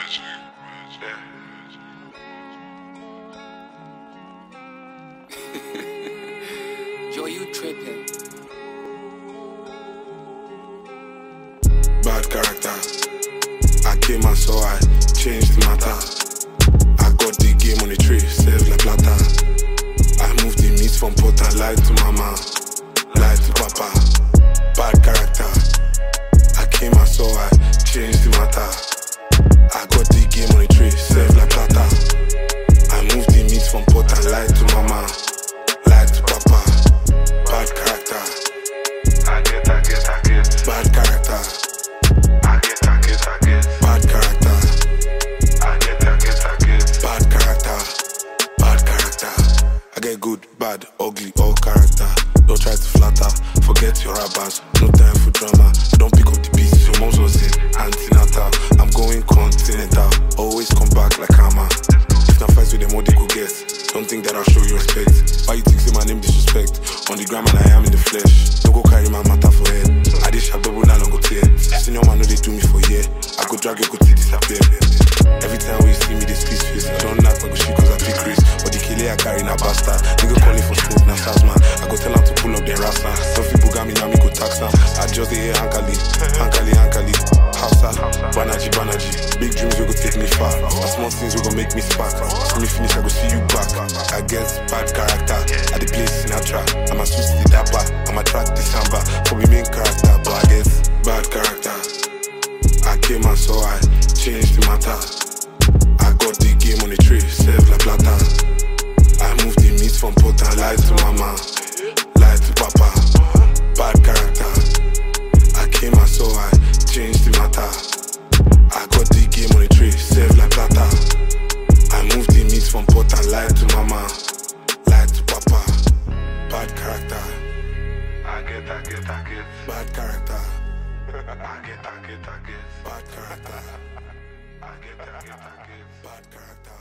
Yo, you tripping. Bad character. I came and saw I changed the matter. I got the game on the tray, serve like plata. I moved the meat from pot and lied to mama, lied to papa. Bad character. I came and saw I changed the matter. I got the game on the tray, serve like plata. I moved the meat from pot and lied to mama, lied to papa. Bad character. I get. Bad character. I get. Bad character. I get. Bad character. Bad character. I get good, bad, ugly, all character. Don't try to flatter, forget your rappers. No time for drama. Don't pick up the pieces. Your mom's was in antenatal. I'm going continental. Always come back like hammer. If not fights with them, what they could get. Don't think that I'll show you respect. Why you think say my name disrespect? On the ground and I am in the flesh. Don't go carry my matter for head. I did sharp double now, don't go tear. Senior man know they do me for year. I go drag your goatee disappear. Every time when you see me, they squeeze face. I don't knock my go shit cause I pick race. But the killer I carry na bastard. Nigga calling for smoke, na stars man. I go tell them to pull up their rasta. Some people got me, now me go tax them. I just the hear hankali. Hausa, Banaji. Big dreams we go take me far. And small things we go make me spark. So me finish, I go see you back. I guess bad character. At the place in a track. I'm a suit the dapper. I'm a track the samba. For me main character, but I guess bad character. I came and saw I changed the matter. I got the game on the tray, serve like plata. I moved the meat from pot and lied to mama, lied to papa. Bad character. I came and saw I changed the matter. I got the game on the tray, serve like plata. I moved the meat from pot and lied to mama, lied to papa. Bad character. I get. Bad character. I get. Bad character. I get. Bad character.